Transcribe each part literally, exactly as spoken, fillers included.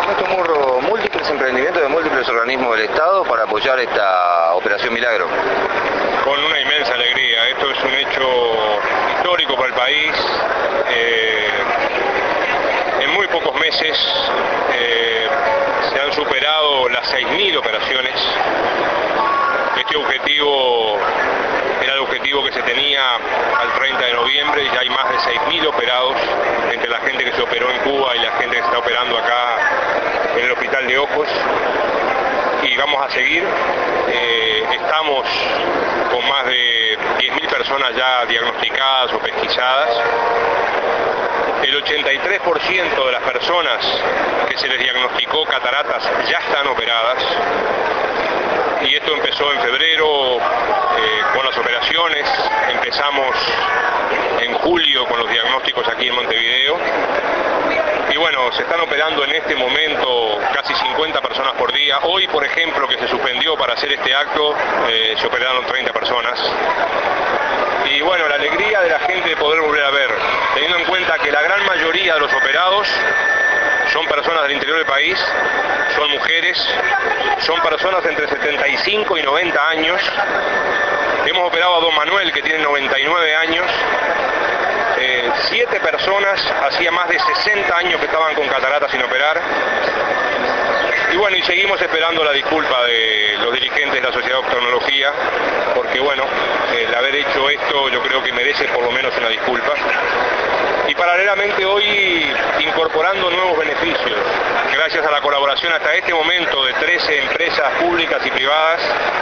Ernesto Murro, múltiples emprendimientos de múltiples organismos del Estado para apoyar esta Operación Milagro. Con una inmensa alegría. Esto es un hecho histórico para el país. Eh, en muy pocos meses eh, se han superado las seis mil operaciones. Este objetivo era el objetivo que se tenía al treinta de noviembre, y ya hay más de seis mil operados, entre la gente que se operó en Cuba y la gente que se está operando acá en el Hospital de Ojos. Y vamos a seguir. Eh, estamos con más de diez mil personas ya diagnosticadas o pesquisadas. El ochenta y tres por ciento de las personas que se les diagnosticó cataratas ya están operadas. Y esto empezó en febrero eh, con las operaciones, empezamos en julio con los diagnósticos aquí en Montevideo. Y bueno, se están operando en este momento casi cincuenta personas por día. Hoy, por ejemplo, que se suspendió para hacer este acto, eh, se operaron treinta personas. Y bueno, la alegría de la gente de poder volver a ver, teniendo en cuenta que la gran mayoría de los operados son personas del interior del país, son mujeres, son personas entre setenta y cinco y noventa años. Hemos operado a don Manuel, que tiene noventa y nueve años. Eh, siete personas, hacía más de sesenta años que estaban con cataratas sin operar. Y bueno, y seguimos esperando la disculpa de los dirigentes de la Sociedad de Oftalmología, porque bueno, el haber hecho esto yo creo que merece por lo menos una disculpa. Y paralelamente hoy incorporando nuevos beneficios, gracias a la colaboración hasta este momento de trece empresas públicas y privadas.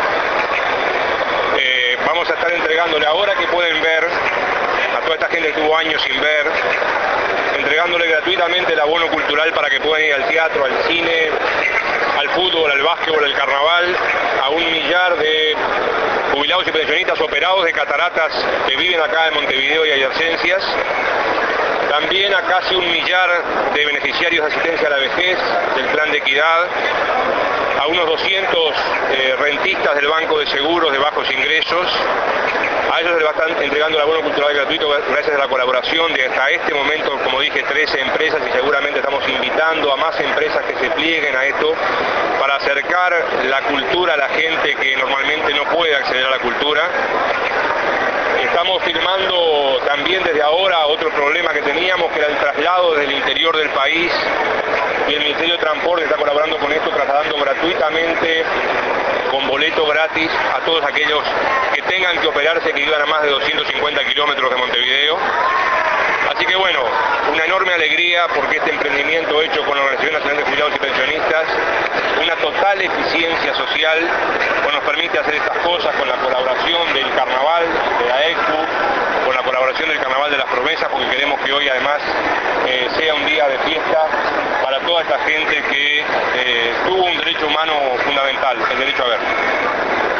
Eh, vamos a estar entregándole, ahora que pueden ver, a toda esta gente que tuvo años sin ver, entregándole gratuitamente el abono cultural para que puedan ir al teatro, al cine, al fútbol, al básquetbol, al carnaval, a un millar de jubilados y pensionistas operados de cataratas que viven acá en Montevideo y adyaciencias. También a casi un millar de beneficiarios de asistencia a la vejez del Plan de Equidad, a unos doscientos eh, rentistas del Banco de Seguros de bajos ingresos. A ellos se les va a estar entregando el abono cultural gratuito gracias a la colaboración de hasta este momento, como dije, trece empresas, y seguramente estamos invitando a más empresas que se plieguen a esto para acercar la cultura a la gente que normalmente no puede acceder a la cultura. Estamos firmando también desde ahora otro problema que teníamos, que era el traslado desde el interior del país, y el Ministerio de Transporte está colaborando con esto, trasladando gratuitamente, con boleto gratis, a todos aquellos que tengan que operarse, que vivan a más de doscientos cincuenta kilómetros de Montevideo. Así que bueno, una enorme alegría porque este emprendimiento hecho con la Organización Nacional de Jubilados y Pensionistas, una total eficiencia social, pues nos permite hacer estas cosas con la colaboración del Carnaval, de la E C U, con la colaboración del Carnaval de las Promesas, porque queremos que hoy además eh, sea un día de fiesta para toda esta gente que eh, tuvo un derecho humano fundamental, el derecho a ver.